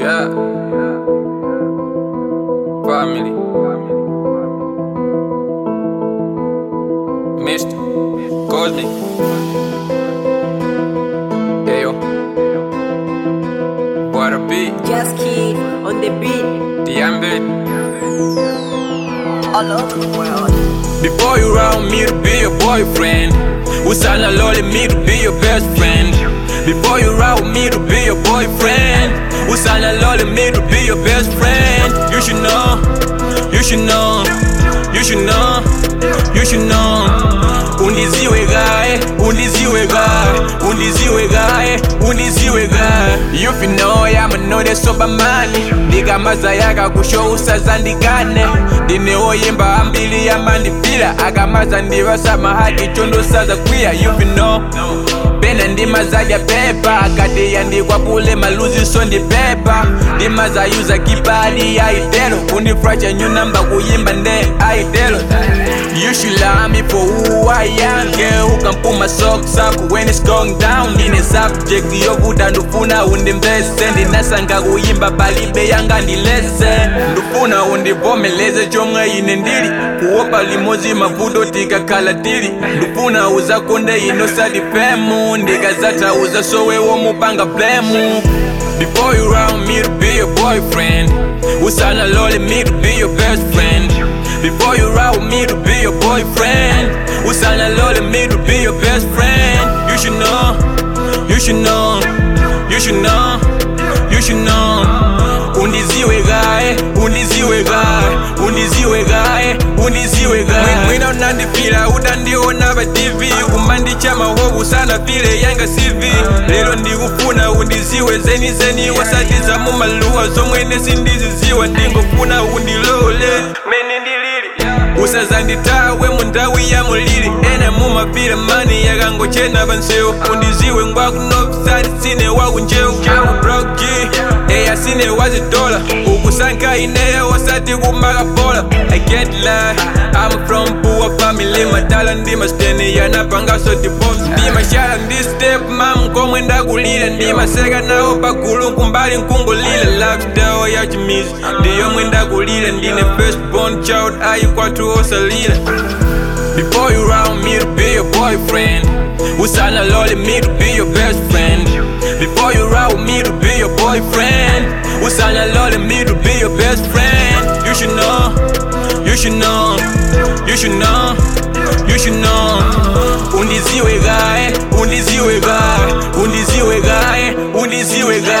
Yeah. Family. Mr. Goldie. Ayo. What a beat. Just Kid on the beat. The ambit. All over the world. Before you round me to be your boyfriend, usana lole me to be your best friend. Before you round me to be your boyfriend, usana lole me to be your best friend. You should know, you should know, you should know, you should know. Undiziwe guy, undiziwe guy, undiziwe guy, undiziwe guy. You fi know I'ma know that sober money. Diga mazayaka kusho usazandikane. Dine oyemba ambili yamandipila. Agamaza ndivasa mahadi chondo saza queer. You fi know Bena ndima zaja pepa. Kati yandikwa pule maluzi sondi pepa. Ndima za yuza kipali ya itelo. Undifracha nyunamba kuyimba nde aitelo. You should love me for who I am. Girl who can pull my socks up when it's going down. In a subject yokuda ndufuna undimvese. Ndinasanga kuyimba balibe yanga ndilese. Ndufuna undivomeleze chomwe ine ndili. Kuopa limozi mavudo tika kalatili. Ndufuna uza konde inosadi pemu. Ndigazata uza sowe womupanga blemu. Before you round me to be your boyfriend, usana lole me to be your best friend. Before you round me to be your boyfriend, usana lole me to be your best friend. You should know, you should know, you should know, you should know. Undiziwe guy, undiziwe guy, undiziwe guy, undiziwe guy. Mwina unandifila utandiona pa TV. Kumandicha mahobu sana file yanga CV. Lelo ndikufuna undiziwe zeni zeni. Wasatiza mumaluwa zomwene sindiziziwa. Ndingofuna undilole meni ndilili. Usazanditawe mundawi ya mulili. Ene mumapila mani yakango chena panseo. Undiziwe ngwakunofisati sine wakunjeo. Broke eya sine wazitola. Ukusanka ineya wasati kumaka pola. I can't lie, I'm from poor family. Matala ndima stene yanapanga so divorce. Ndima shala ndi step mam komwenda kulila. Ndima seka nao pakulu kumbali nkungulila. Lifestyle ya chimizi ndiyo mwenda kulila. Ndine first born child ayikwatu osalila. Before you round me to be your boyfriend, usana lole me to be your best friend. Before you round me to be your boyfriend, usana lole me to be your best friend. You should know, you should know, you should know, you should know. Undiziwe guy, undiziwe guy, undiziwe guy, undiziwe guy.